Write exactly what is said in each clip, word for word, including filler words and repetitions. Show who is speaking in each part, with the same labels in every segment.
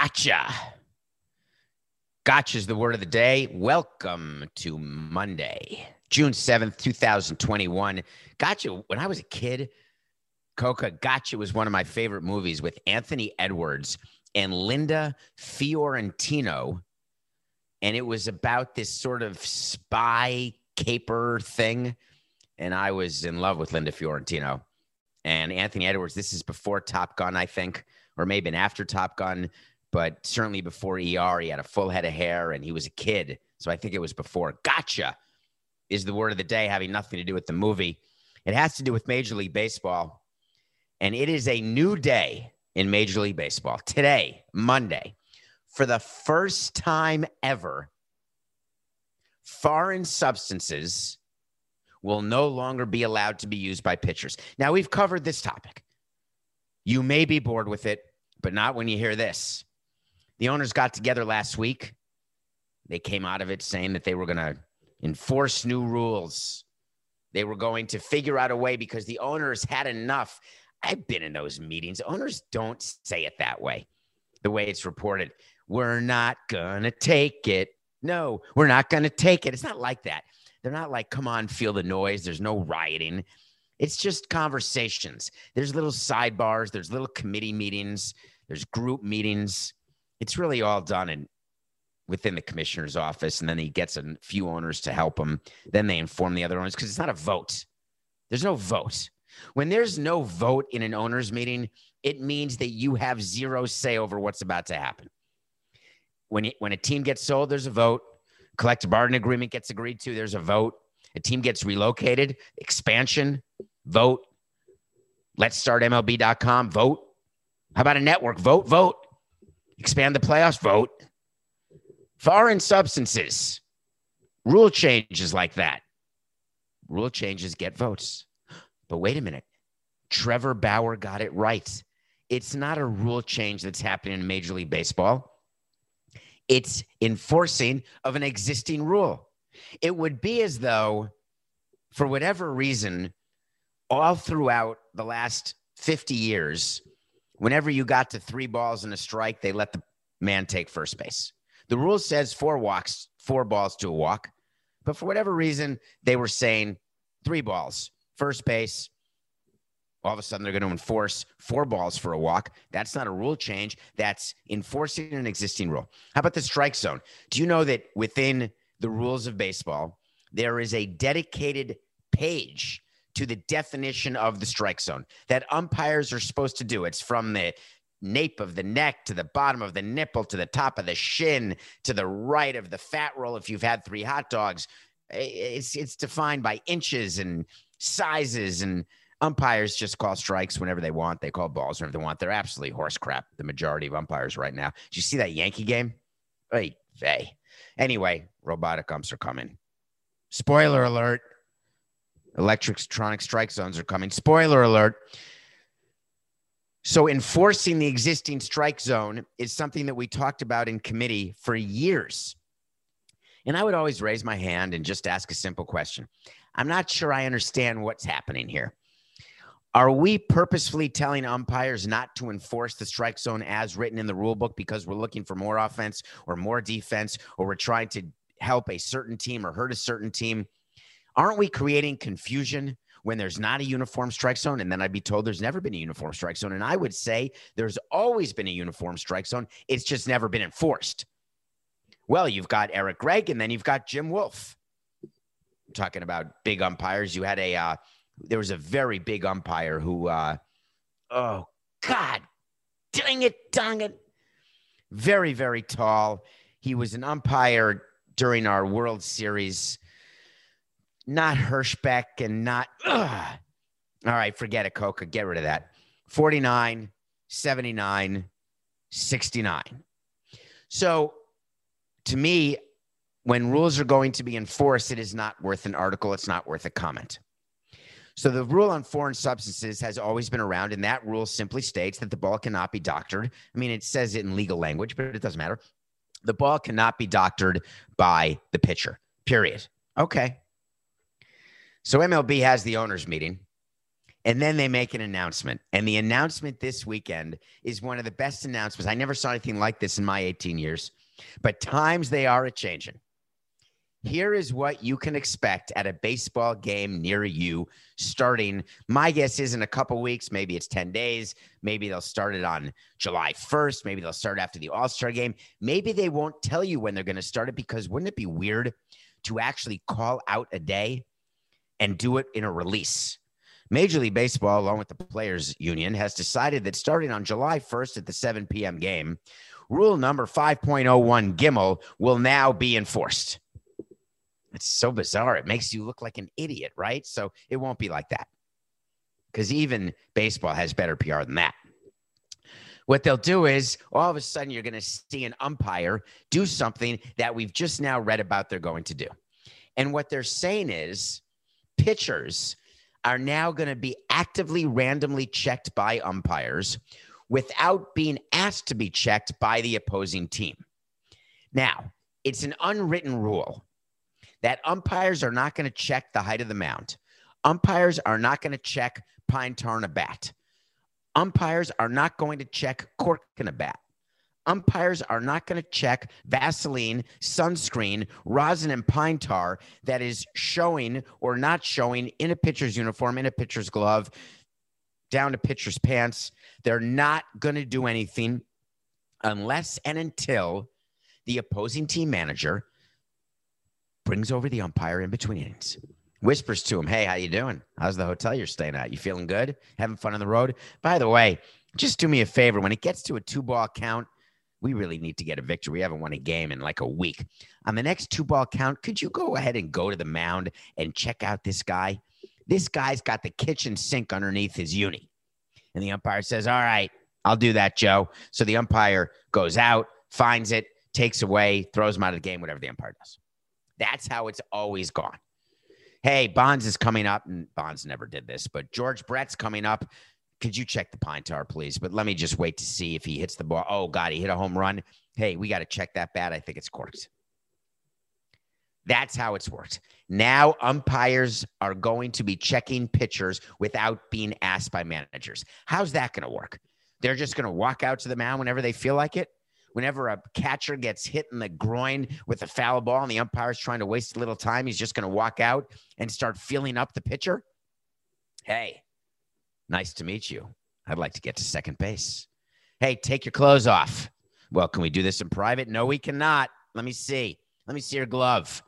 Speaker 1: Gotcha. Gotcha is the word of the day. Welcome to Monday, June seventh, two thousand twenty-one. Gotcha. When I was a kid, Coca, Gotcha was one of my favorite movies with Anthony Edwards and Linda Fiorentino. And it was about this sort of spy caper thing. And I was in love with Linda Fiorentino. And Anthony Edwards, this is before Top Gun, I think, or maybe after Top Gun, but certainly before E R. He had a full head of hair and he was a kid. So I think it was before. Gotcha is the word of the day, having nothing to do with the movie. It has to do with Major League Baseball. And it is a new day in Major League Baseball. Today, Monday, for the first time ever, foreign substances will no longer be allowed to be used by pitchers. Now, we've covered this topic. You may be bored with it, but not when you hear this. The owners got together last week. They came out of it saying that they were going to enforce new rules. They were going to figure out a way because the owners had enough. I've been in those meetings. Owners don't say it that way, the way it's reported. We're not going to take it. No, we're not going to take it. It's not like that. They're not like, come on, feel the noise. There's no rioting. It's just conversations. There's little sidebars. There's little committee meetings. There's group meetings. It's really all done in within the commissioner's office. And then he gets a few owners to help him. Then they inform the other owners because it's not a vote. There's no vote. When there's no vote in an owners meeting, it means that you have zero say over what's about to happen. When, it, when a team gets sold, there's a vote. Collective bargaining agreement gets agreed to, there's a vote. A team gets relocated, expansion, vote. Let's start M L B dot com, vote. How about a network? Vote, vote. Expand the playoffs, vote. Foreign substances, rule changes like that. Rule changes get votes. But wait a minute. Trevor Bauer got it right. It's not a rule change that's happening in Major League Baseball. It's enforcing of an existing rule. It would be as though, for whatever reason, all throughout the last fifty years, whenever you got to three balls and a strike, they let the man take first base. The rule says four walks, four balls to a walk. But for whatever reason, they were saying three balls, first base. All of a sudden, they're going to enforce four balls for a walk. That's not a rule change. That's enforcing an existing rule. How about the strike zone? Do you know that within the rules of baseball, there is a dedicated page to the definition of the strike zone that umpires are supposed to do? It's from the nape of the neck to the bottom of the nipple to the top of the shin to the right of the fat roll if you've had three hot dogs. It's, it's defined by inches and sizes, and umpires just call strikes whenever they want. They call balls whenever they want. They're absolutely horse crap, the majority of umpires right now. Did you see that Yankee game? Hey, hey. Anyway, robotic umps are coming. Spoiler alert. Electronic strike zones are coming. Spoiler alert. So enforcing the existing strike zone is something that we talked about in committee for years. And I would always raise my hand and just ask a simple question. I'm not sure I understand what's happening here. Are we purposefully telling umpires not to enforce the strike zone as written in the rule book because we're looking for more offense or more defense, or we're trying to help a certain team or hurt a certain team? Aren't we creating confusion when there's not a uniform strike zone? And then I'd be told there's never been a uniform strike zone. And I would say there's always been a uniform strike zone. It's just never been enforced. Well, you've got Eric Gregg, and then you've got Jim Wolf. I'm talking about big umpires. You had a, uh, there was a very big umpire who, uh, oh, God, dang it, dang it. Very, very tall. He was an umpire during our World Series. Not Hirschbeck and not, ugh. All right, forget it, Coca. Get rid of that. forty-nine, seventy-nine, sixty-nine. So to me, when rules are going to be enforced, it is not worth an article. It's not worth a comment. So the rule on foreign substances has always been around, and that rule simply states that the ball cannot be doctored. I mean, it says it in legal language, but it doesn't matter. The ball cannot be doctored by the pitcher, period. Okay. So M L B has the owners meeting, And then they make an announcement. And the announcement this weekend is one of the best announcements. I never saw anything like this in my eighteen years, but times they are a-changing. Here is what you can expect at a baseball game near you starting, my guess is in a couple weeks, maybe it's ten days. Maybe they'll start it on July first. Maybe they'll start after the All-Star game. Maybe they won't tell you when they're going to start it, because wouldn't it be weird to actually call out a day and do it in a release? Major League Baseball, along with the Players Union, has decided that starting on July first at the seven p.m. game, rule number five point oh one Gimel will now be enforced. It's so bizarre. It makes you look like an idiot, right? So it won't be like that, because even baseball has better P R than that. What they'll do is all of a sudden you're going to see an umpire do something that we've just now read about they're going to do. And what they're saying is pitchers are now going to be actively randomly checked by umpires without being asked to be checked by the opposing team. Now, it's an unwritten rule that umpires are not going to check the height of the mound. Umpires are not going to check pine tar in a bat. Umpires are not going to check cork in a bat. Umpires are not going to check Vaseline, sunscreen, rosin, and pine tar that is showing or not showing in a pitcher's uniform, in a pitcher's glove, down to pitcher's pants. They're not going to do anything unless and until the opposing team manager brings over the umpire in between innings, whispers to him, hey, how you doing? How's the hotel you're staying at? You feeling good? Having fun on the road? By the way, just do me a favor. When it gets to a two-ball count, we really need to get a victory. We haven't won a game in like a week. On the next two-ball count, could you go ahead and go to the mound and check out this guy? This guy's got the kitchen sink underneath his uni. And the umpire says, all right, I'll do that, Joe. So the umpire goes out, finds it, takes away, throws him out of the game, whatever the umpire does. That's how it's always gone. Hey, Bonds is coming up, and Bonds never did this, but George Brett's coming up. Could you check the pine tar, please? But let me just wait to see if he hits the ball. Oh, God, he hit a home run. Hey, we got to check that bat. I think it's corked. That's how it's worked. Now umpires are going to be checking pitchers without being asked by managers. How's that going to work? They're just going to walk out to the mound whenever they feel like it? Whenever a catcher gets hit in the groin with a foul ball and the umpire's trying to waste a little time, he's just going to walk out and start feeling up the pitcher? Hey, nice to meet you. I'd like to get to second base. Hey, take your clothes off. Well, can we do this in private? No, we cannot. Let me see. Let me see your glove.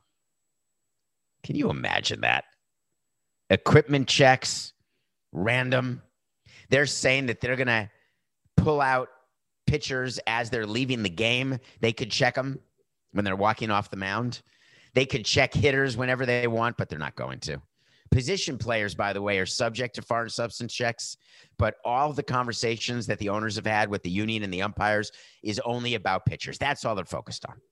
Speaker 1: Can you imagine that? Equipment checks, random. They're saying that they're going to pull out pitchers as they're leaving the game. They could check them when they're walking off the mound. They could check hitters whenever they want, but they're not going to. Position players, by the way, are subject to foreign substance checks, but all the conversations that the owners have had with the union and the umpires is only about pitchers. That's all they're focused on.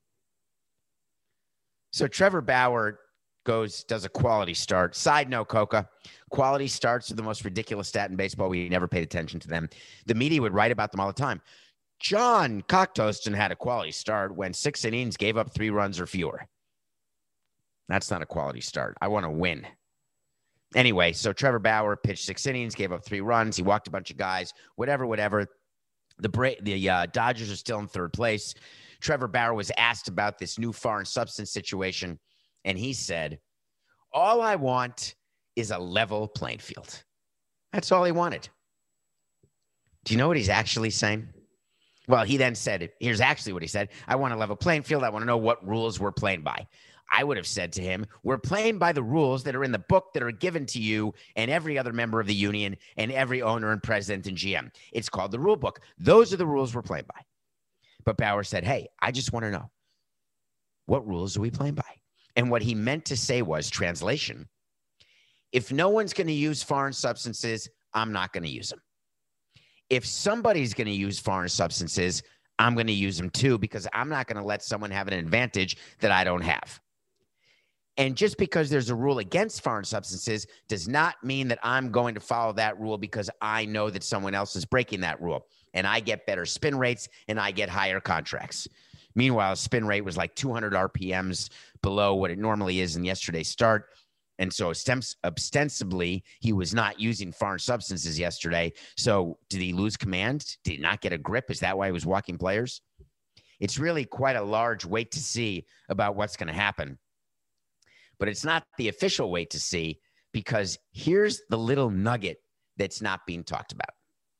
Speaker 1: So Trevor Bauer goes, does a quality start. Side note, Coca, quality starts are the most ridiculous stat in baseball. We never paid attention to them. The media would write about them all the time. John Cocktoaston had a quality start when six innings gave up three runs or fewer. That's not a quality start. I want to win. Anyway, so Trevor Bauer pitched six innings, gave up three runs. He walked a bunch of guys, whatever, whatever. The Bra- the uh, Dodgers are still in third place. Trevor Bauer was asked about this new foreign substance situation, and he said, all I want is a level playing field. That's all he wanted. Do you know what he's actually saying? Well, he then said, here's actually what he said. I want a level playing field. I want to know what rules we're playing by. I would have said to him, we're playing by the rules that are in the book that are given to you and every other member of the union and every owner and president and G M. It's called the rule book. Those are the rules we're playing by. But Bauer said, hey, I just want to know, what rules are we playing by? And what he meant to say was, translation, if no one's going to use foreign substances, I'm not going to use them. If somebody's going to use foreign substances, I'm going to use them too, because I'm not going to let someone have an advantage that I don't have. And just because there's a rule against foreign substances does not mean that I'm going to follow that rule because I know that someone else is breaking that rule. And I get better spin rates and I get higher contracts. Meanwhile, spin rate was like two hundred R P Ms below what it normally is in yesterday's start. And so ostensibly, he was not using foreign substances yesterday. So did he lose command? Did he not get a grip? Is that why he was walking players? It's really quite a large wait to see about what's going to happen. But it's not the official wait to see, because here's the little nugget that's not being talked about.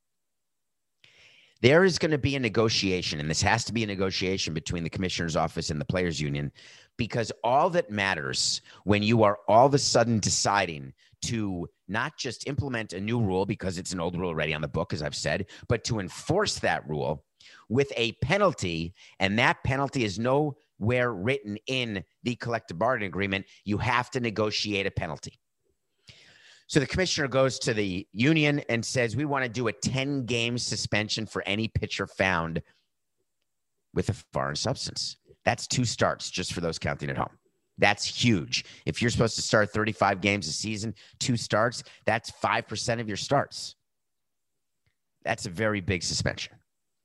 Speaker 1: There is going to be a negotiation, and this has to be a negotiation between the commissioner's office and the players union, because all that matters when you are all of a sudden deciding to not just implement a new rule because it's an old rule already on the book, as I've said, but to enforce that rule with a penalty, and that penalty is nowhere written in the collective bargaining agreement. You have to negotiate a penalty. So the commissioner goes to the union and says, we want to do a ten-game suspension for any pitcher found with a foreign substance. That's two starts, just for those counting at home. That's huge. If you're supposed to start thirty-five games a season, two starts, that's five percent of your starts. That's a very big suspension.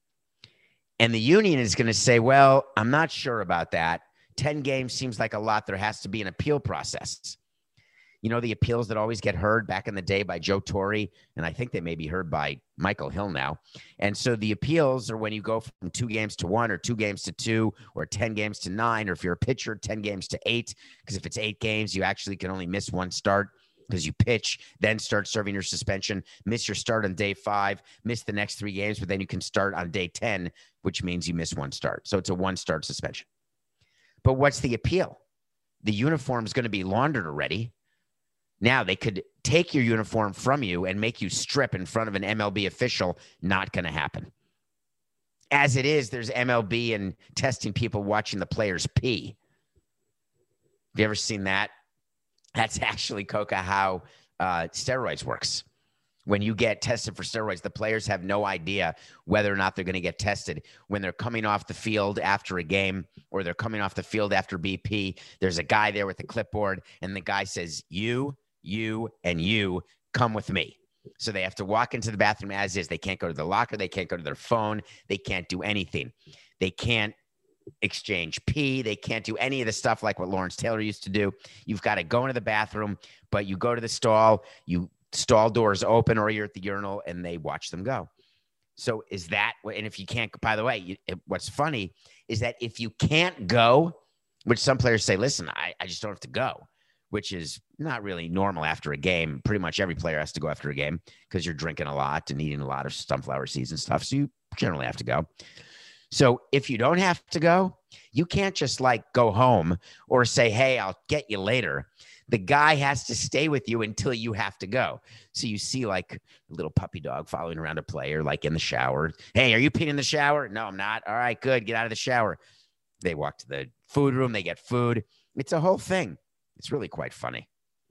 Speaker 1: And the union is going to say, well, I'm not sure about that. ten games seems like a lot. There has to be an appeal process. You know, the appeals that always get heard back in the day by Joe Torre, and I think they may be heard by Michael Hill now. And so the appeals are when you go from two games to one, or two games to two, or ten games to nine, or if you're a pitcher, ten games to eight, because if it's eight games, you actually can only miss one start because you pitch, then start serving your suspension, miss your start on day five, miss the next three games, but then you can start on day ten, which means you miss one start. So it's a one-start suspension. But what's the appeal? The uniform is going to be laundered already. Now they could take your uniform from you and make you strip in front of an M L B official. Not going to happen. As it is, there's M L B and testing people watching the players pee. Have you ever seen that? That's actually, Coca, how uh, steroids works. When you get tested for steroids, the players have no idea whether or not they're going to get tested. When they're coming off the field after a game, or they're coming off the field after B P, there's a guy there with a clipboard, and the guy says, you, you, and you come with me. So they have to walk into the bathroom as is. They can't go to the locker. They can't go to their phone. They can't do anything. They can't exchange pee. They can't do any of the stuff like what Lawrence Taylor used to do. You've got to go into the bathroom, but you go to the stall, you stall doors open, or you're at the urinal, and they watch them go. So is that, and if you can't, by the way, you, what's funny is that if you can't go, which some players say, listen, I, I just don't have to go, which is not really normal after a game. Pretty much every player has to go after a game because you're drinking a lot and eating a lot of sunflower seeds and stuff. So you generally have to go. So if you don't have to go, you can't just like go home or say, hey, I'll get you later. The guy has to stay with you until you have to go. So you see like a little puppy dog following around a player, like in the shower. Hey, are you peeing in the shower? No, I'm not. All right, good. Get out of the shower. They walk to the food room. They get food. It's a whole thing. It's really quite funny.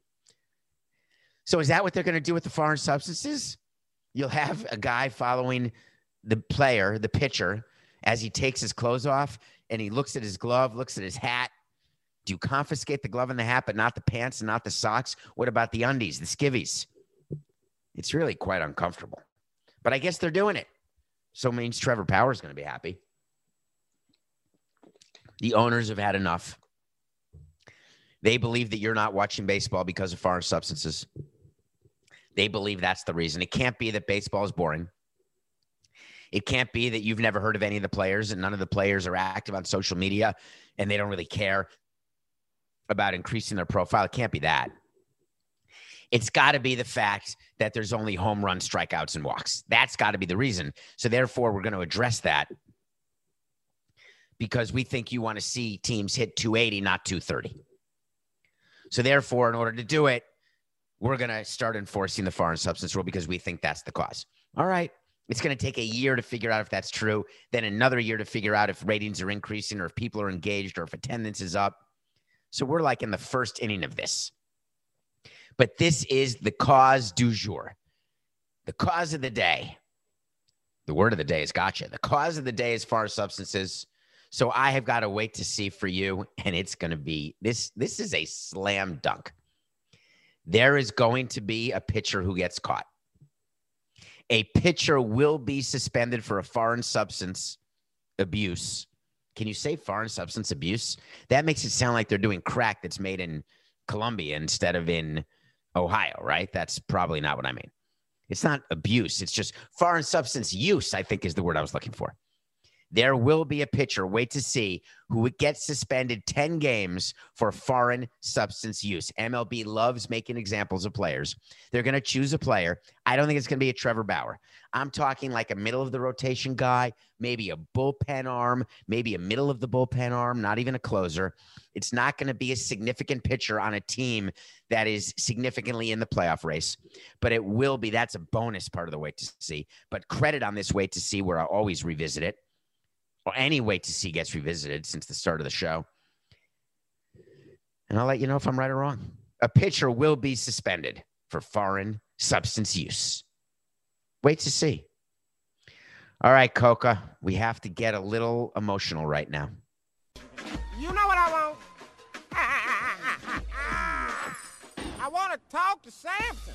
Speaker 1: So is that what they're going to do with the foreign substances? You'll have a guy following the player, the pitcher, as he takes his clothes off, and he looks at his glove, looks at his hat. Do you confiscate the glove and the hat, but not the pants and not the socks? What about the undies, the skivvies? It's really quite uncomfortable. But I guess they're doing it. So it means Trevor Power is going to be happy. The owners have had enough. They believe that you're not watching baseball because of foreign substances. They believe that's the reason. It can't be that baseball is boring. It can't be that you've never heard of any of the players and none of the players are active on social media and they don't really care about increasing their profile. It can't be that. It's got to be the fact that there's only home run, strikeouts, and walks. That's got to be the reason. So therefore, we're going to address that because we think you want to see teams hit two eighty, not two thirty. So therefore, in order to do it, we're going to start enforcing the foreign substance rule because we think that's the cause. All right. It's going to take a year to figure out if that's true, then another year to figure out if ratings are increasing or if people are engaged or if attendance is up. So we're like in the first inning of this. But this is the cause du jour. The cause of the day. The word of the day is gotcha. The cause of the day is foreign substances. So I have got to wait to see for you, and it's going to be this. This is a slam dunk. There is going to be a pitcher who gets caught. A pitcher will be suspended for a foreign substance abuse. Can you say foreign substance abuse? That makes it sound like they're doing crack that's made in Columbia instead of in Ohio, right? That's probably not what I mean. It's not abuse. It's just foreign substance use, I think is the word I was looking for. There will be a pitcher, wait to see, who gets suspended ten games for foreign substance use. M L B loves making examples of players. They're going to choose a player. I don't think it's going to be a Trevor Bauer. I'm talking like a middle of the rotation guy, maybe a bullpen arm, maybe a middle of the bullpen arm, not even a closer. It's not going to be a significant pitcher on a team that is significantly in the playoff race, but it will be. That's a bonus part of the wait to see. But credit on this wait to see where I always revisit it. Or any wait to see gets revisited since the start of the show. And I'll let you know if I'm right or wrong. A pitcher will be suspended for foreign substance use. Wait to see. All right, Coca, we have to get a little emotional right now.
Speaker 2: You know what I want? I want to talk to Samson.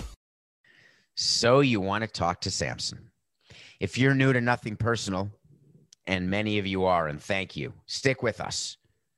Speaker 1: So you want to talk to Samson. If you're new to Nothing Personal, and many of you are, and thank you. Stick with us.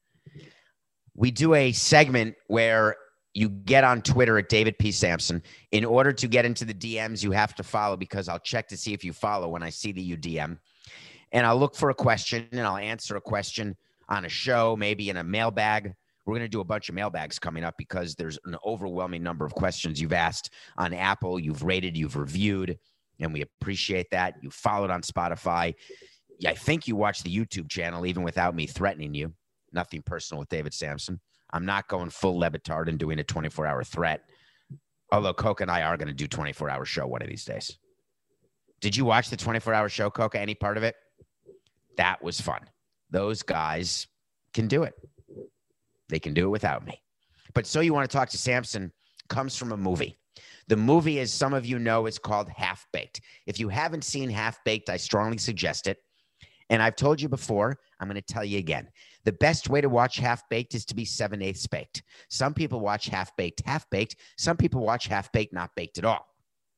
Speaker 1: We do a segment where you get on Twitter at David P. Samson. In order to get into the D Ms, you have to follow, because I'll check to see if you follow when I see that you D M. And I'll look for a question, and I'll answer a question on a show, maybe in a mailbag. We're going to do a bunch of mailbags coming up because there's an overwhelming number of questions you've asked on Apple, you've rated, you've reviewed, and we appreciate that. You followed on Spotify. I think you watch the YouTube channel even without me threatening you. Nothing Personal with David Samson. I'm not going full Le Batard and doing a twenty-four hour threat. Although Coca and I are going to do twenty-four hour show one of these days. Did you watch the twenty-four hour show, Coca? Any part of it? That was fun. Those guys can do it. They can do it without me. But So You Want to Talk to Samson comes from a movie. The movie, as some of you know, is called Half Baked. If you haven't seen Half Baked, I strongly suggest it. And I've told you before, I'm going to tell you again. The best way to watch Half Baked is to be seven-eighths baked. Some people watch Half Baked, Half Baked. Some people watch Half Baked, not baked at all.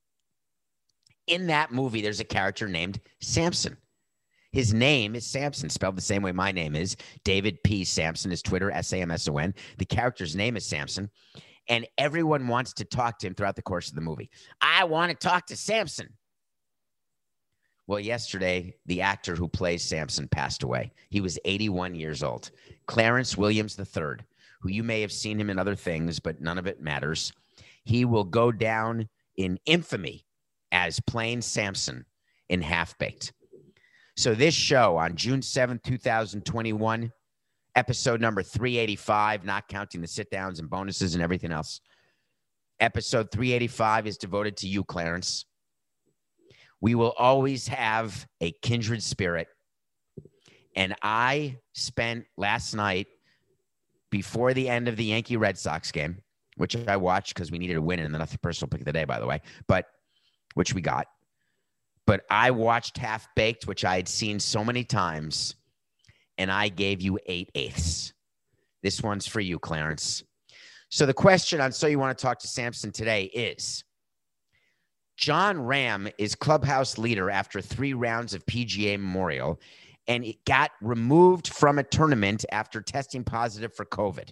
Speaker 1: In that movie, there's a character named Samson. His name is Samson, spelled the same way my name is. David P. Samson is Twitter, S A M S O N. The character's name is Samson. And everyone wants to talk to him throughout the course of the movie. I want to talk to Samson. Well, yesterday, the actor who plays Samson passed away. He was eighty-one years old. Clarence Williams the third, who you may have seen him in other things, but none of it matters. He will go down in infamy as playing Samson in Half Baked. So this show on June seventh, two thousand twenty-one, episode number three eighty-five, not counting the sit-downs and bonuses and everything else. Episode three eighty-five is devoted to you, Clarence. We will always have a kindred spirit. And I spent last night, before the end of the Yankee Red Sox game, which I watched because we needed a win in the Nothing Personal pick of the day, by the way, but which we got. But I watched Half Baked, which I had seen so many times, and I gave you eight eighths. This one's for you, Clarence. So the question on So You Want to Talk to Samson today is, John Ram is clubhouse leader after three rounds of P G A Memorial, and it got removed from a tournament after testing positive for COVID.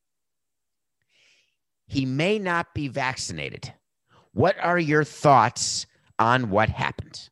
Speaker 1: He may not be vaccinated. What are your thoughts on what happened?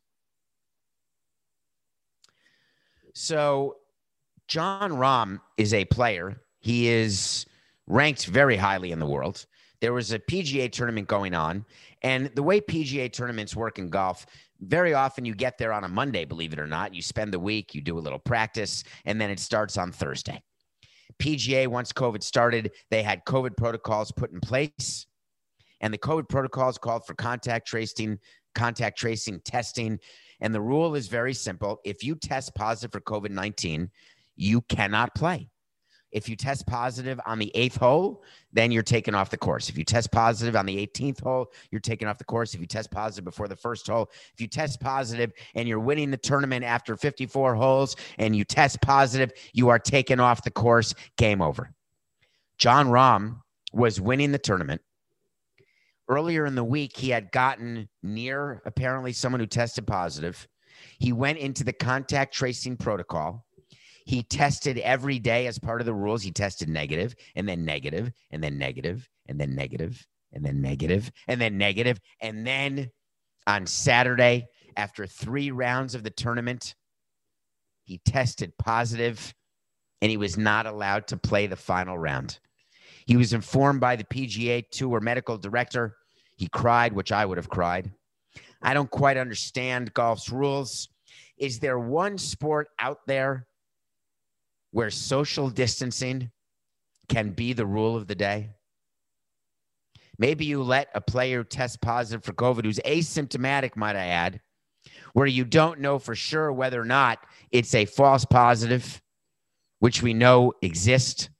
Speaker 1: So John Rahm is a player. He is ranked very highly in the world. There was a P G A tournament going on, and the way P G A tournaments work in golf, very often you get there on a Monday, believe it or not. You spend the week, you do a little practice, and then it starts on Thursday. P G A, once COVID started, they had COVID protocols put in place, and the COVID protocols called for contact tracing, contact tracing, testing, and the rule is very simple. If you test positive for COVID nineteen, you cannot play. If you test positive on the eighth hole, then you're taken off the course. If you test positive on the eighteenth hole, you're taken off the course. If you test positive before the first hole, if you test positive and you're winning the tournament after fifty-four holes and you test positive, you are taken off the course. Game over. John Rahm was winning the tournament. Earlier in the week, he had gotten near, apparently, someone who tested positive. He went into the contact tracing protocol. He tested every day as part of the rules. He tested negative and then negative and then negative and then negative and then negative and then negative. And then on Saturday, after three rounds of the tournament, he tested positive and he was not allowed to play the final round. He was informed by the P G A Tour medical director. He cried, which I would have cried. I don't quite understand golf's rules. Is there one sport out there where social distancing can be the rule of the day? Maybe you let a player test positive for COVID who's asymptomatic, might I add, where you don't know for sure whether or not it's a false positive, which we know exists.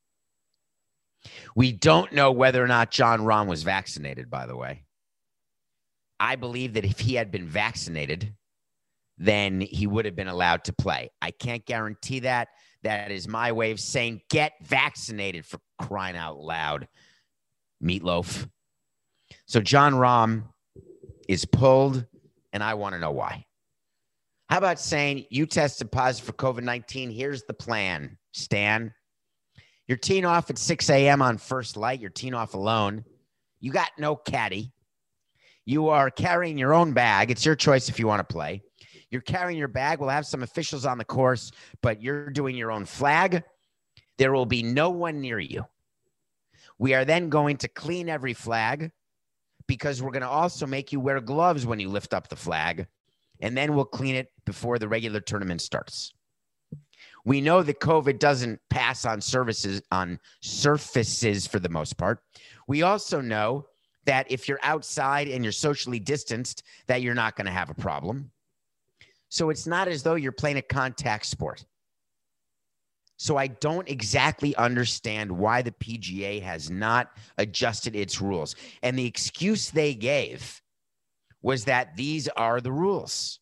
Speaker 1: We don't know whether or not Jon Rahm was vaccinated, by the way. I believe that if he had been vaccinated, then he would have been allowed to play. I can't guarantee that. That is my way of saying get vaccinated, for crying out loud, Meatloaf. So Jon Rahm is pulled, and I want to know why. How about saying you tested positive for COVID nineteen? Here's the plan, Stan. You're teeing off at six a.m. on first light. You're teeing off alone. You got no caddy. You are carrying your own bag. It's your choice if you want to play. You're carrying your bag. We'll have some officials on the course, but you're doing your own flag. There will be no one near you. We are then going to clean every flag because we're going to also make you wear gloves when you lift up the flag, and then we'll clean it before the regular tournament starts. We know that COVID doesn't pass on surfaces, on surfaces for the most part. We also know that if you're outside and you're socially distanced, that you're not going to have a problem. So it's not as though you're playing a contact sport. So I don't exactly understand why the P G A has not adjusted its rules. And the excuse they gave was that these are the rules.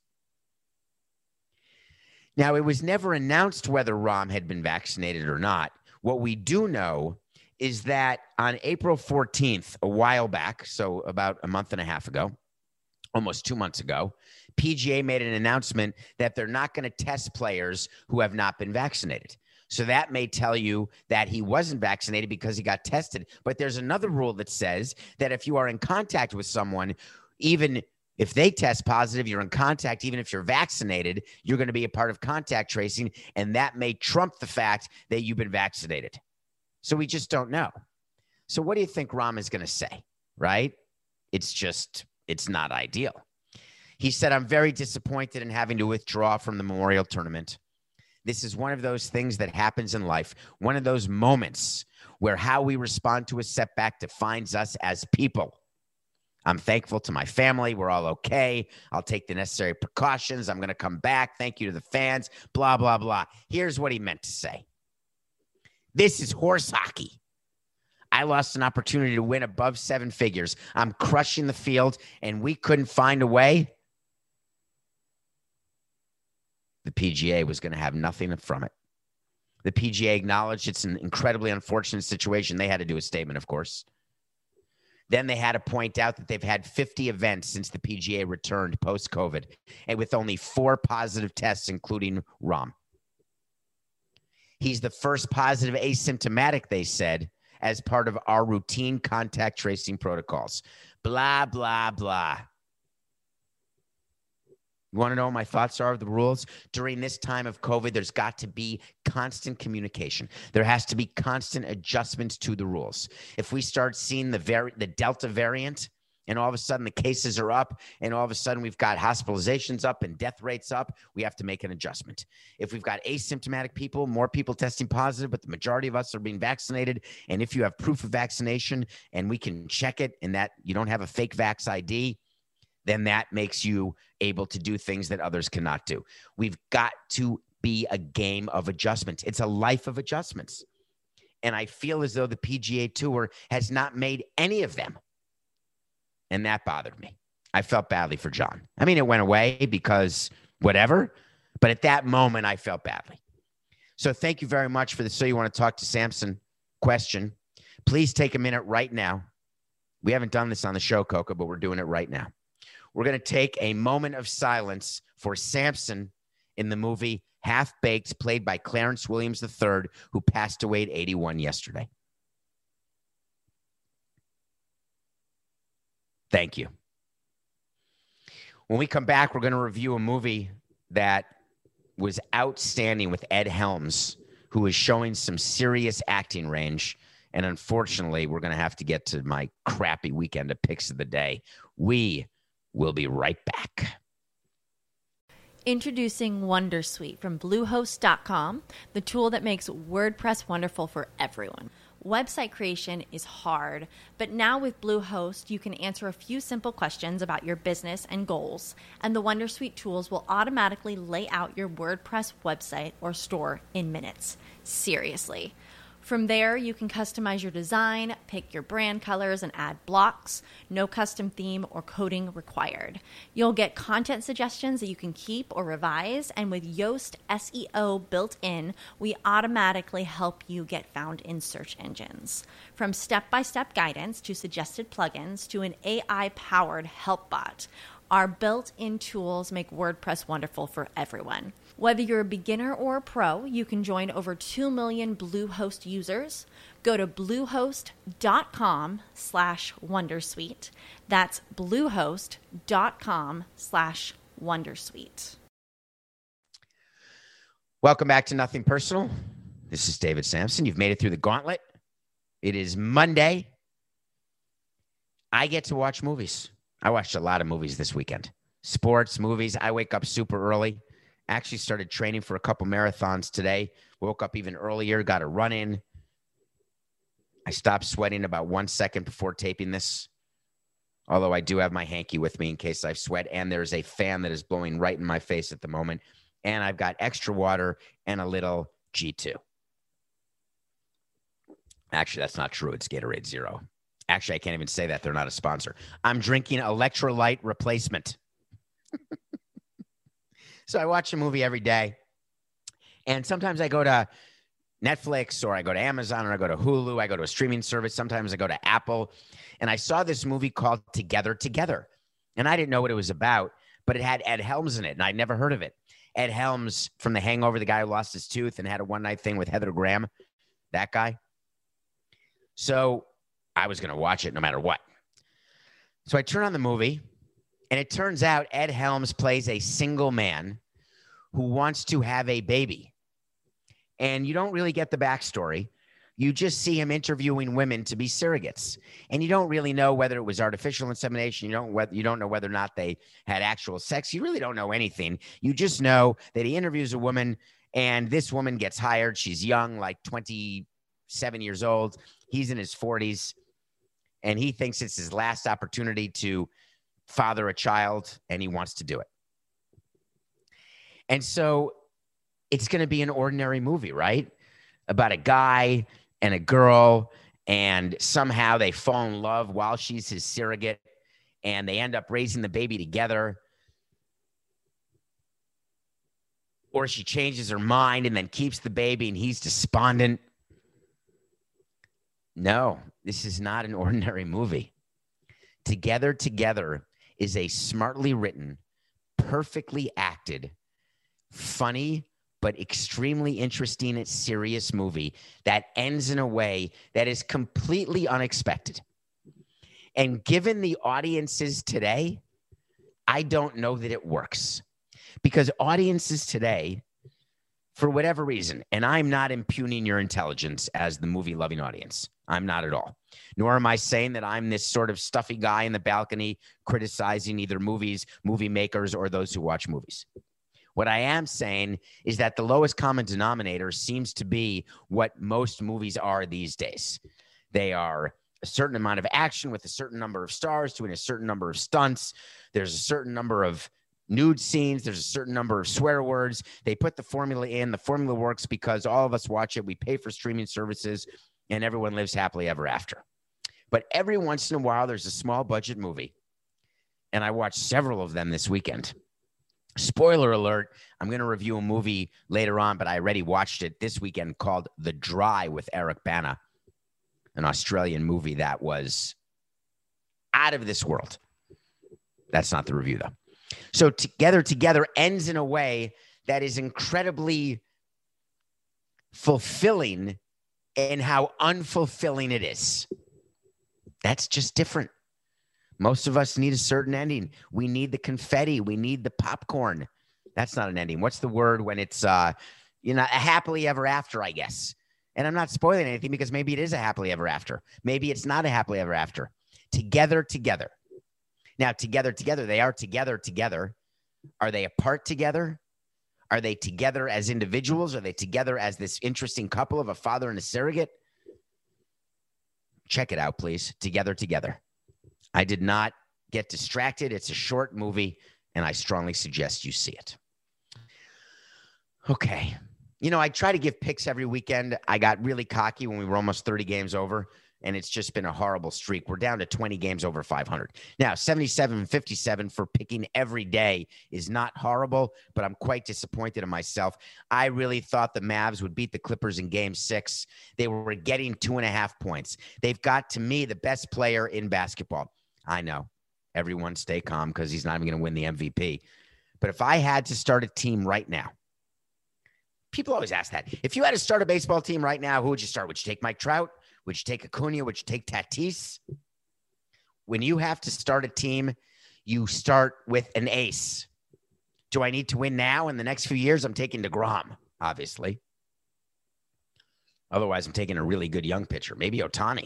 Speaker 1: Now, it was never announced whether Rahm had been vaccinated or not. What we do know is that on April fourteenth, a while back, so about a month and a half ago, almost two months ago, P G A made an announcement that they're not going to test players who have not been vaccinated. So that may tell you that he wasn't vaccinated because he got tested. But there's another rule that says that if you are in contact with someone, even if they test positive, you're in contact, even if you're vaccinated, you're going to be a part of contact tracing. And that may trump the fact that you've been vaccinated. So we just don't know. So what do you think Rahm is going to say, right? It's just, it's not ideal. He said, I'm very disappointed in having to withdraw from the Memorial Tournament. This is one of those things that happens in life, one of those moments where how we respond to a setback defines us as people. I'm thankful to my family. We're all okay. I'll take the necessary precautions. I'm going to come back. Thank you to the fans, blah, blah, blah. Here's what he meant to say. This is horse hockey. I lost an opportunity to win above seven figures. I'm crushing the field, and we couldn't find a way. The P G A was going to have nothing from it. The P G A acknowledged it's an incredibly unfortunate situation. They had to do a statement, of course. Then they had to point out that they've had fifty events since the P G A returned post-COVID, and with only four positive tests, including Rahm. He's the first positive asymptomatic, they said, as part of our routine contact tracing protocols. Blah, blah, blah. You want to know what my thoughts are of the rules? During this time of COVID, there's got to be constant communication. There has to be constant adjustments to the rules. If we start seeing the vari- the Delta variant, and all of a sudden the cases are up, and all of a sudden we've got hospitalizations up and death rates up, we have to make an adjustment. If we've got asymptomatic people, more people testing positive, but the majority of us are being vaccinated, and if you have proof of vaccination and we can check it and that you don't have a fake vax I D, then that makes you able to do things that others cannot do. We've got to be a game of adjustments. It's a life of adjustments. And I feel as though the P G A Tour has not made any of them. And that bothered me. I felt badly for Jon. I mean, it went away because whatever, but at that moment, I felt badly. So thank you very much for the So You Want to Talk to Samson question. Please take a minute right now. We haven't done this on the show, Coco, but we're doing it right now. We're going to take a moment of silence for Samson in the movie Half-Baked, played by Clarence Williams the third, who passed away at eighty-one yesterday. Thank you. When we come back, we're going to review a movie that was outstanding with Ed Helms, who is showing some serious acting range. And unfortunately, we're going to have to get to my crappy weekend of picks of the day. We will be right back.
Speaker 3: Introducing Wondersuite from Bluehost dot com, the tool that makes WordPress wonderful for everyone. Website creation is hard, but now with Bluehost, you can answer a few simple questions about your business and goals, and the Wondersuite tools will automatically lay out your WordPress website or store in minutes. Seriously. From there, you can customize your design, pick your brand colors, and add blocks. No custom theme or coding required. You'll get content suggestions that you can keep or revise, and with Yoast S E O built in, we automatically help you get found in search engines. From step-by-step guidance to suggested plugins to an A I-powered help bot, our built-in tools make WordPress wonderful for everyone. Whether you're a beginner or a pro, you can join over two million Bluehost users. Go to bluehost.com slash Wondersuite. That's bluehost.com slash Wondersuite.
Speaker 1: Welcome back to Nothing Personal. This is David Sampson. You've made it through the gauntlet. It is Monday. I get to watch movies. I watched a lot of movies this weekend. Sports, movies. I wake up super early. Actually started training for a couple marathons today. Woke up even earlier, got a run in. I stopped sweating about one second before taping this, although I do have my hanky with me in case I sweat, and there's a fan that is blowing right in my face at the moment, and I've got extra water and a little G two. Actually, that's not true. It's Gatorade Zero. Actually, I can't even say that. They're not a sponsor. I'm drinking Electrolyte Replacement. So I watch a movie every day, and sometimes I go to Netflix or I go to Amazon or I go to Hulu. I go to a streaming service. Sometimes I go to Apple, and I saw this movie called Together Together, and I didn't know what it was about, but it had Ed Helms in it, and I'd never heard of it. Ed Helms from The Hangover, the guy who lost his tooth and had a one-night thing with Heather Graham, that guy. So I was going to watch it no matter what. So I turn on the movie, and it turns out Ed Helms plays a single man who wants to have a baby. And you don't really get the backstory. You just see him interviewing women to be surrogates. And you don't really know whether it was artificial insemination. You don't, you don't know whether or not they had actual sex. You really don't know anything. You just know that he interviews a woman, and this woman gets hired. She's young, like twenty-seven years old. He's in his forties. And he thinks it's his last opportunity to father a child, and he wants to do it. And so it's going to be an ordinary movie, right? About a guy and a girl, and somehow they fall in love while she's his surrogate, and they end up raising the baby together. Or she changes her mind and then keeps the baby, and he's despondent. No, this is not an ordinary movie. Together Together is a smartly written, perfectly acted, funny, but extremely interesting and serious movie that ends in a way that is completely unexpected. And given the audiences today, I don't know that it works. Because audiences today, for whatever reason, and I'm not impugning your intelligence as the movie-loving audience. I'm not at all. Nor am I saying that I'm this sort of stuffy guy in the balcony criticizing either movies, movie makers, or those who watch movies. What I am saying is that the lowest common denominator seems to be what most movies are these days. They are a certain amount of action with a certain number of stars doing a certain number of stunts. There's a certain number of nude scenes. There's a certain number of swear words. They put the formula in. The formula works because all of us watch it. We pay for streaming services, and everyone lives happily ever after. But every once in a while, there's a small budget movie, and I watched several of them this weekend. Spoiler alert, I'm going to review a movie later on, but I already watched it this weekend called The Dry with Eric Bana, an Australian movie that was out of this world. That's not the review, though. So Together Together ends in a way that is incredibly fulfilling and how unfulfilling it is. That's just different. Most of us need a certain ending. We need the confetti. We need the popcorn. That's not an ending. What's the word when it's, uh, you know, a happily ever after, I guess. And I'm not spoiling anything because maybe it is a happily ever after. Maybe it's not a happily ever after. Together, together. Now, together, together. They are together, together. Are they apart together? Are they together as individuals? Are they together as this interesting couple of a father and a surrogate? Check it out, please. Together, together. I did not get distracted. It's a short movie, and I strongly suggest you see it. Okay. You know, I try to give picks every weekend. I got really cocky when we were almost thirty games over, and it's just been a horrible streak. We're down to twenty games over five hundred. Now, seventy-seven and fifty-seven for picking every day is not horrible, but I'm quite disappointed in myself. I really thought the Mavs would beat the Clippers in game six. They were getting two and a half points. They've got, to me, the best player in basketball. I know. Everyone stay calm because he's not even going to win the M V P. But if I had to start a team right now, people always ask that. If you had to start a baseball team right now, who would you start? Would you take Mike Trout? Would you take Acuna? Would you take Tatis? When you have to start a team, you start with an ace. Do I need to win now in the next few years? I'm taking DeGrom, obviously. Otherwise, I'm taking a really good young pitcher, maybe Ohtani.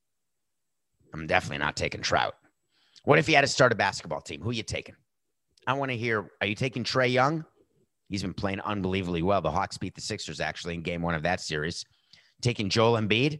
Speaker 1: I'm definitely not taking Trout. What if you had to start a basketball team? Who are you taking? I want to hear, are you taking Trae Young? He's been playing unbelievably well. The Hawks beat the Sixers, actually, in game one of that series. Taking Joel Embiid?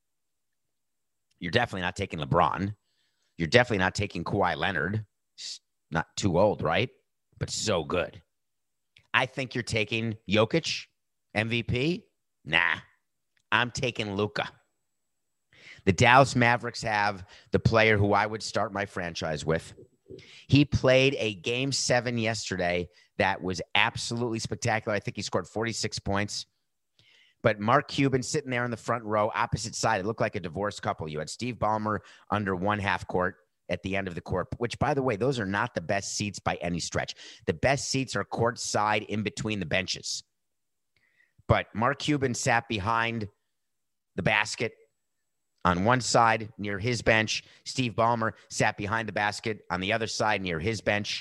Speaker 1: You're definitely not taking LeBron. You're definitely not taking Kawhi Leonard. He's not too old, right? But so good. I think you're taking Jokic, M V P? Nah. I'm taking Luka. The Dallas Mavericks have the player who I would start my franchise with. He played a game seven yesterday that was absolutely spectacular. I think he scored forty-six points. But Mark Cuban sitting there in the front row, opposite side, it looked like a divorced couple. You had Steve Ballmer under one half court at the end of the court, which, by the way, those are not the best seats by any stretch. The best seats are court side in between the benches. But Mark Cuban sat behind the basket on one side near his bench. Steve Ballmer sat behind the basket on the other side near his bench.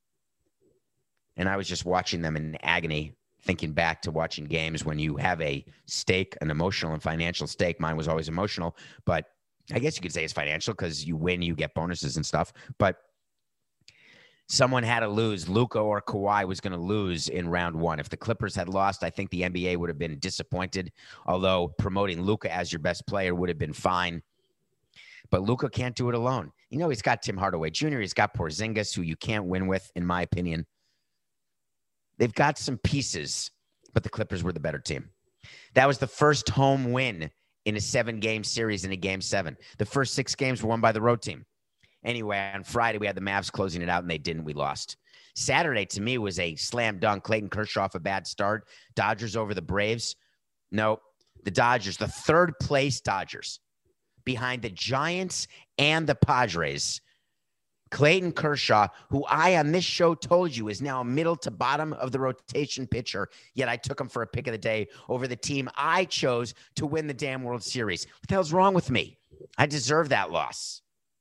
Speaker 1: And I was just watching them in agony, thinking back to watching games when you have a stake, an emotional and financial stake. Mine was always emotional, but I guess you could say it's financial because you win, you get bonuses and stuff. But someone had to lose. Luka or Kawhi was going to lose in round one. If the Clippers had lost, I think the N B A would have been disappointed, although promoting Luka as your best player would have been fine. But Luka can't do it alone. You know, he's got Tim Hardaway Junior He's got Porzingis, who you can't win with, in my opinion. They've got some pieces, but the Clippers were the better team. That was the first home win in a seven-game series in a game seven. The first six games were won by the road team. Anyway, on Friday, we had the Mavs closing it out, and they didn't. We lost. Saturday, to me, was a slam dunk. Clayton Kershaw off a bad start. Dodgers over the Braves. No, the Dodgers, the third-place Dodgers, behind the Giants and the Padres. Clayton Kershaw, who I on this show told you is now a middle to bottom of the rotation pitcher, yet I took him for a pick of the day over the team I chose to win the damn World Series. What the hell's wrong with me? I deserve that loss.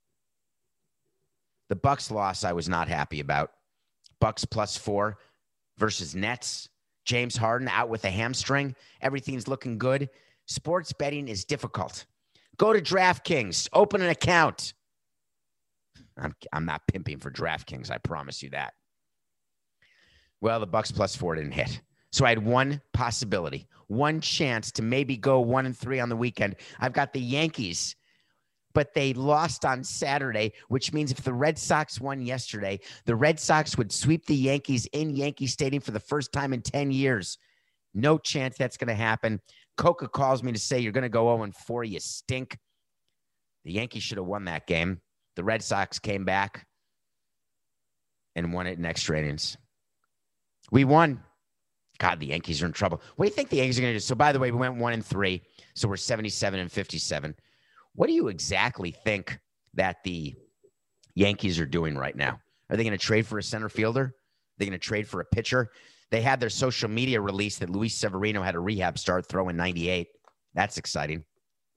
Speaker 1: The Bucks loss I was not happy about. Bucks plus four versus Nets. James Harden out with a hamstring. Everything's looking good. Sports betting is difficult. Go to DraftKings. Open an account. I'm, I'm not pimping for DraftKings. I promise you that. Well, the Bucks plus four didn't hit. So I had one possibility, one chance to maybe go one and three on the weekend. I've got the Yankees, but they lost on Saturday, which means if the Red Sox won yesterday, the Red Sox would sweep the Yankees in Yankee Stadium for the first time in ten years. No chance that's going to happen. Coca calls me to say, you're going to go oh and four, you stink. The Yankees should have won that game. The Red Sox came back and won it in extra innings. We won. God, the Yankees are in trouble. What do you think the Yankees are going to do? So, by the way, we went one and three, so we're seventy-seven and fifty-seven. What do you exactly think that the Yankees are doing right now? Are they going to trade for a center fielder? They're going to trade for a pitcher. They had their social media release that Luis Severino had a rehab start throwing ninety-eight. That's exciting.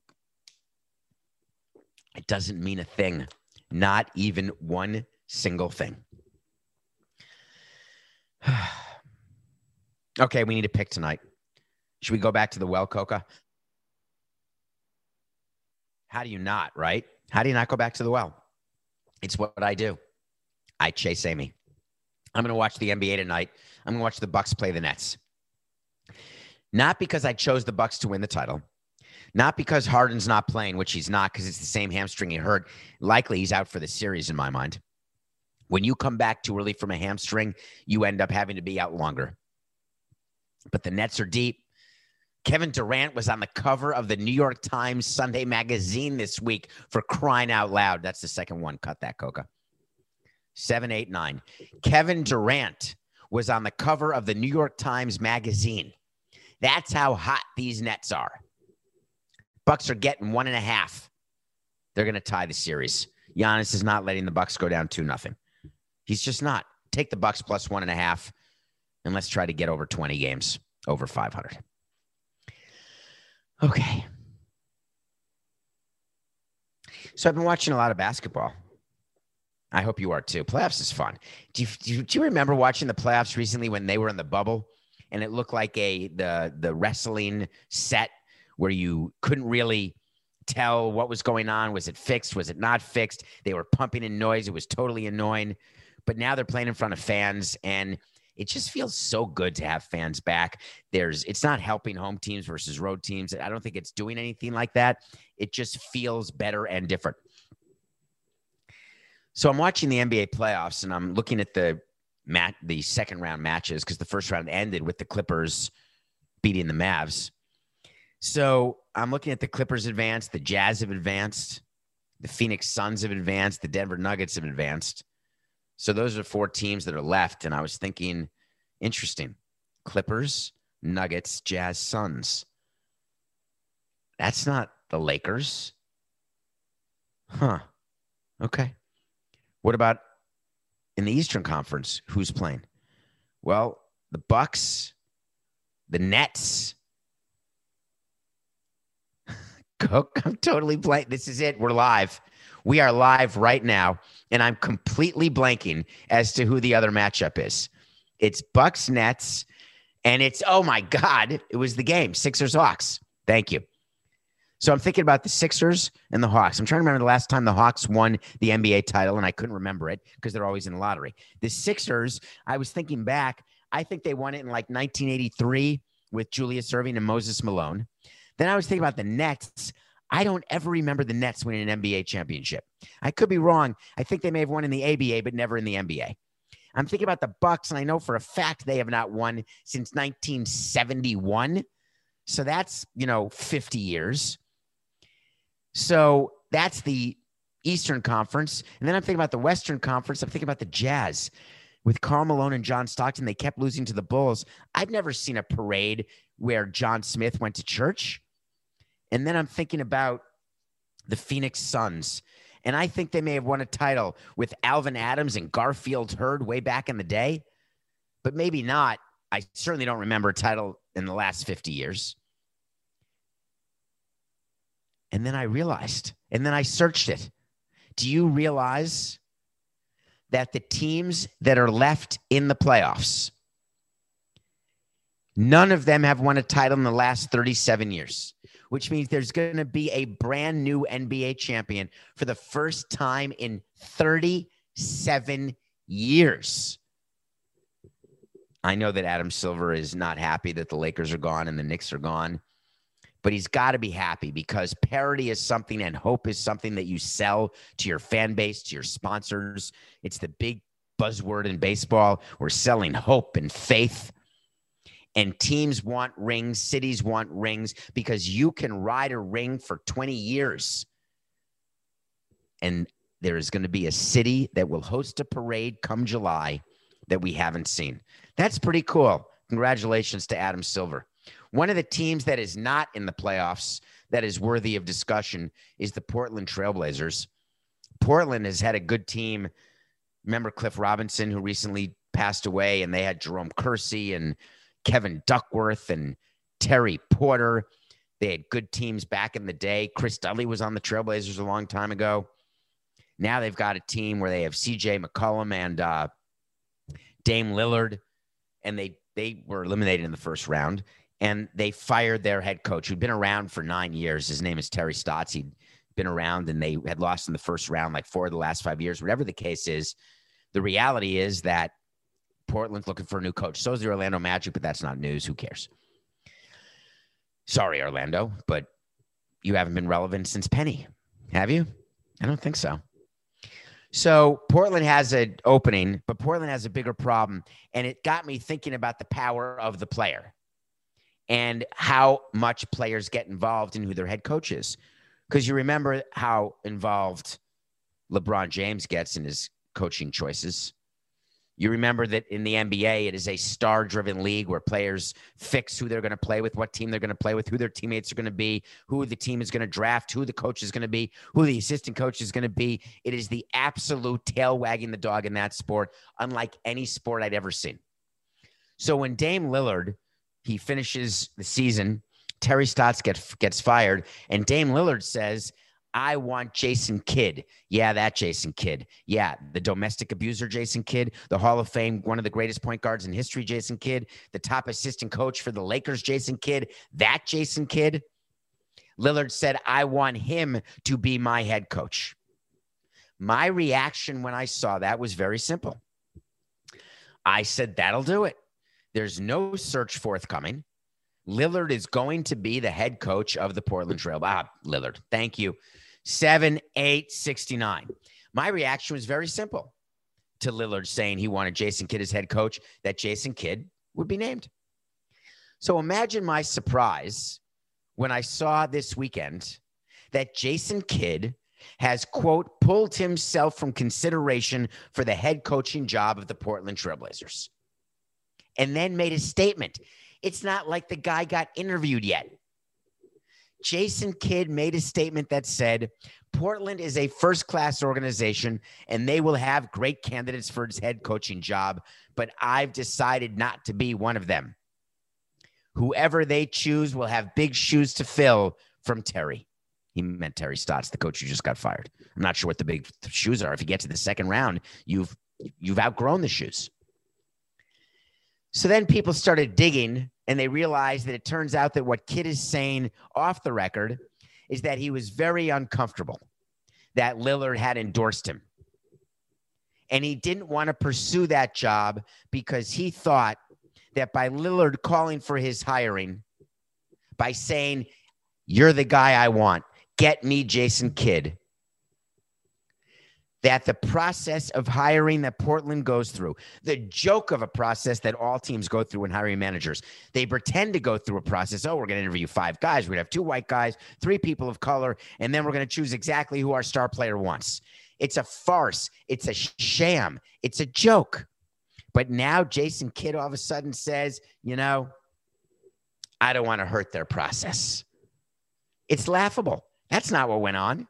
Speaker 1: It doesn't mean a thing. Not even one single thing. Okay, we need to pick tonight. Should we go back to the well, Coca? How do you not, right? How do you not go back to the well? It's what I do. I chase Amy. I'm going to watch the N B A tonight. I'm going to watch the Bucks play the Nets. Not because I chose the Bucks to win the title. Not because Harden's not playing, which he's not, because it's the same hamstring he hurt. Likely he's out for the series in my mind. When you come back too early from a hamstring, you end up having to be out longer. But the Nets are deep. Kevin Durant was on the cover of the New York Times Sunday magazine this week, for crying out loud. That's the second one. Cut that, Coca. Seven, eight, nine. Kevin Durant was on the cover of the New York Times magazine. That's how hot these Nets are. Bucks are getting one and a half. They're going to tie the series. Giannis is not letting the Bucks go down two nothing. He's just not. Take the Bucks plus one and a half, and let's try to get over twenty games, over five hundred. Okay. So I've been watching a lot of basketball. I hope you are too. Playoffs is fun. Do you, do you, do you remember watching the playoffs recently when they were in the bubble and it looked like a the the wrestling set where you couldn't really tell what was going on? Was it fixed? Was it not fixed? They were pumping in noise. It was totally annoying. But now they're playing in front of fans, and it just feels so good to have fans back. There's, it's not helping home teams versus road teams. I don't think it's doing anything like that. It just feels better and different. So I'm watching the N B A playoffs, and I'm looking at the mat, the second round matches, because the first round ended with the Clippers beating the Mavs. So I'm looking at the Clippers advanced, the Jazz have advanced, the Phoenix Suns have advanced, the Denver Nuggets have advanced. So those are four teams that are left. And I was thinking, interesting. Clippers, Nuggets, Jazz, Suns. That's not the Lakers. Huh. Okay. What about in the Eastern Conference? Who's playing? Well, the Bucks, the Nets. Cook, I'm totally blank. This is it. We're live. We are live right now, and I'm completely blanking as to who the other matchup is. It's Bucks, Nets, and it's, oh my God, it was the game, Sixers, Hawks. Thank you. So I'm thinking about the Sixers and the Hawks. I'm trying to remember the last time the Hawks won the N B A title, and I couldn't remember it because they're always in the lottery. The Sixers, I was thinking back, I think they won it in like nineteen eighty-three with Julius Erving and Moses Malone. Then I was thinking about the Nets. I don't ever remember the Nets winning an N B A championship. I could be wrong. I think they may have won in the A B A, but never in the N B A. I'm thinking about the Bucks, and I know for a fact they have not won since nineteen seventy-one. So that's, you know, fifty years. So that's the Eastern Conference. And then I'm thinking about the Western Conference. I'm thinking about the Jazz. With Karl Malone and John Stockton, they kept losing to the Bulls. I've never seen a parade where John Smith went to church. And then I'm thinking about the Phoenix Suns. And I think they may have won a title with Alvin Adams and Garfield Hurd way back in the day. But maybe not. I certainly don't remember a title in the last fifty years. And then I realized, and then I searched it. Do you realize that the teams that are left in the playoffs, none of them have won a title in the last thirty-seven years, which means there's going to be a brand new N B A champion for the first time in thirty-seven years. I know that Adam Silver is not happy that the Lakers are gone and the Knicks are gone, but he's got to be happy because parity is something and hope is something that you sell to your fan base, to your sponsors. It's the big buzzword in baseball. We're selling hope and faith. And teams want rings, cities want rings, because you can ride a ring for twenty years. And there is going to be a city that will host a parade come July that we haven't seen. That's pretty cool. Congratulations to Adam Silver. One of the teams that is not in the playoffs that is worthy of discussion is the Portland Trailblazers. Portland has had a good team. Remember Cliff Robinson, who recently passed away, and they had Jerome Kersey and Kevin Duckworth and Terry Porter. They had good teams back in the day. Chris Dudley was on the Trailblazers a long time ago. Now they've got a team where they have C J McCollum and uh, Dame Lillard, and they they were eliminated in the first round. And they fired their head coach, who'd been around for nine years. His name is Terry Stotts. He'd been around, and they had lost in the first round like four of the last five years. Whatever the case is, the reality is that Portland's looking for a new coach. So is the Orlando Magic, but that's not news. Who cares? Sorry, Orlando, but you haven't been relevant since Penny. Have you? I don't think so. So Portland has an opening, but Portland has a bigger problem. And it got me thinking about the power of the player and how much players get involved in who their head coach is. Because you remember how involved LeBron James gets in his coaching choices. You remember that in the N B A, it is a star-driven league where players fix who they're going to play with, what team they're going to play with, who their teammates are going to be, who the team is going to draft, who the coach is going to be, who the assistant coach is going to be. It is the absolute tail wagging the dog in that sport, unlike any sport I'd ever seen. So when Dame Lillard, he finishes the season, Terry Stotts gets, gets fired, and Dame Lillard says, I want Jason Kidd. Yeah, that Jason Kidd. Yeah, the domestic abuser Jason Kidd, the Hall of Fame, one of the greatest point guards in history, Jason Kidd, the top assistant coach for the Lakers, Jason Kidd, that Jason Kidd. Lillard said, I want him to be my head coach. My reaction when I saw that was very simple. I said, that'll do it. There's no search forthcoming. Lillard is going to be the head coach of the Portland Trail. Ah, Lillard, thank you. seven eight sixty-nine. My reaction was very simple to Lillard saying he wanted Jason Kidd as head coach, that Jason Kidd would be named. So imagine my surprise when I saw this weekend that Jason Kidd has, quote, pulled himself from consideration for the head coaching job of the Portland Trailblazers, and then made a statement. It's not like the guy got interviewed yet. Jason Kidd made a statement that said, Portland is a first-class organization, and they will have great candidates for his head coaching job, but I've decided not to be one of them. Whoever they choose will have big shoes to fill from Terry. He meant Terry Stotts, the coach who just got fired. I'm not sure what the big shoes are. If you get to the second round, you've you've outgrown the shoes. So then people started digging, and they realized that it turns out that what Kidd is saying off the record is that he was very uncomfortable that Lillard had endorsed him. And he didn't want to pursue that job because he thought that by Lillard calling for his hiring, by saying, you're the guy I want, get me Jason Kidd, that the process of hiring that Portland goes through, the joke of a process that all teams go through when hiring managers, they pretend to go through a process. Oh, we're going to interview five guys. We're going to have two white guys, three people of color, and then we're going to choose exactly who our star player wants. It's a farce. It's a sham. It's a joke. But now Jason Kidd all of a sudden says, you know, I don't want to hurt their process. It's laughable. That's not what went on.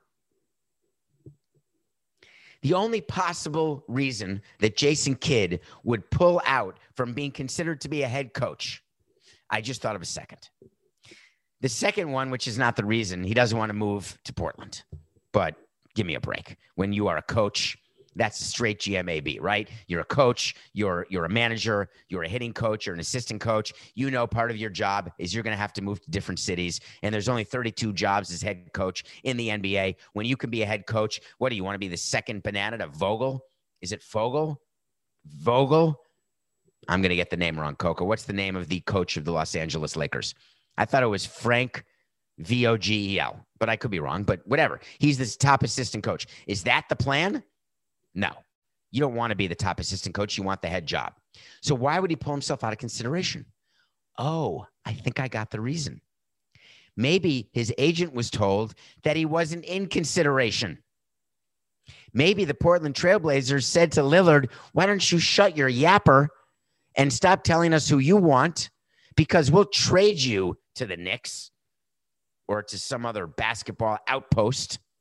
Speaker 1: The only possible reason that Jason Kidd would pull out from being considered to be a head coach, I just thought of a second. The second one, which is not the reason, he doesn't want to move to Portland. But give me a break. When you are a coach, that's a straight G M A B, right? You're a coach, you're you're a manager, you're a hitting coach, you're an assistant coach. You know part of your job is you're going to have to move to different cities, and there's only thirty-two jobs as head coach in the N B A. When you can be a head coach, what do you want to be, the second banana to Vogel? Is it Vogel? Vogel? I'm going to get the name wrong, Coco. What's the name of the coach of the Los Angeles Lakers? I thought it was Frank V O G E L, but I could be wrong, but whatever. He's the top assistant coach. Is that the plan? No, you don't want to be the top assistant coach. You want the head job. So why would he pull himself out of consideration? Oh, I think I got the reason. Maybe his agent was told that he wasn't in consideration. Maybe the Portland Trailblazers said to Lillard, why don't you shut your yapper and stop telling us who you want, because we'll trade you to the Knicks or to some other basketball outpost.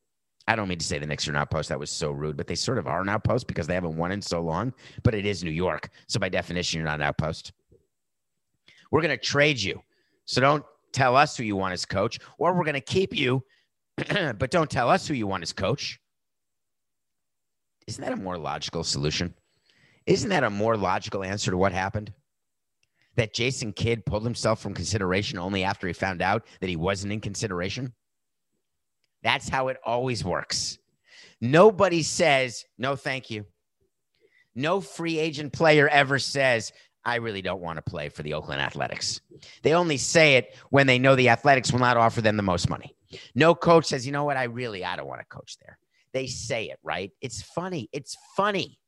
Speaker 1: I don't mean to say the Knicks are an outpost. That was so rude, but they sort of are an outpost because they haven't won in so long. But it is New York. So by definition, you're not an outpost. We're going to trade you. So don't tell us who you want as coach, or we're going to keep you, but don't tell us who you want as coach. Isn't that a more logical solution? Isn't that a more logical answer to what happened? That Jason Kidd pulled himself from consideration only after he found out that he wasn't in consideration? That's how it always works. Nobody says, no, thank you. No free agent player ever says, I really don't want to play for the Oakland Athletics. They only say it when they know the Athletics will not offer them the most money. No coach says, you know what, I really, I don't want to coach there. They say it, right? It's funny. It's funny.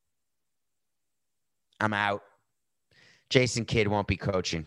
Speaker 1: I'm out. Jason Kidd won't be coaching.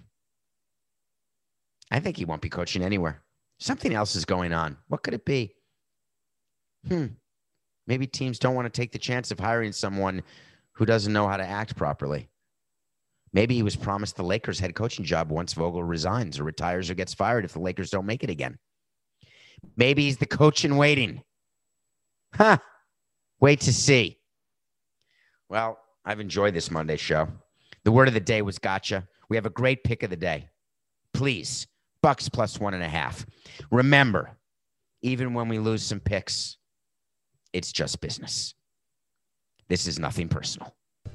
Speaker 1: I think he won't be coaching anywhere. Something else is going on. What could it be? Hmm. Maybe teams don't want to take the chance of hiring someone who doesn't know how to act properly. Maybe he was promised the Lakers head coaching job once Vogel resigns or retires or gets fired if the Lakers don't make it again. Maybe he's the coach in waiting. Huh. Wait to see. Well, I've enjoyed this Monday show. The word of the day was gotcha. We have a great pick of the day. Please, Bucks plus one and a half. Remember, even when we lose some picks, it's just business. This is nothing personal.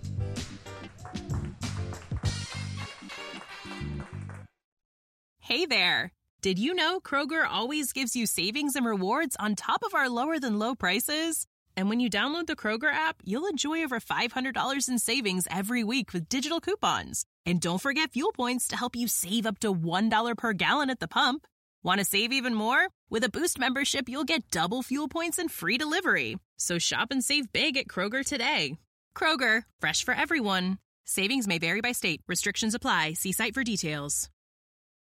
Speaker 4: Hey there. Did you know Kroger always gives you savings and rewards on top of our lower than low prices? And when you download the Kroger app, you'll enjoy over five hundred dollars in savings every week with digital coupons. And don't forget fuel points to help you save up to one dollar per gallon at the pump. Want to save even more? With a Boost membership, you'll get double fuel points and free delivery. So shop and save big at Kroger today. Kroger, fresh for everyone. Savings may vary by state. Restrictions apply. See site for details.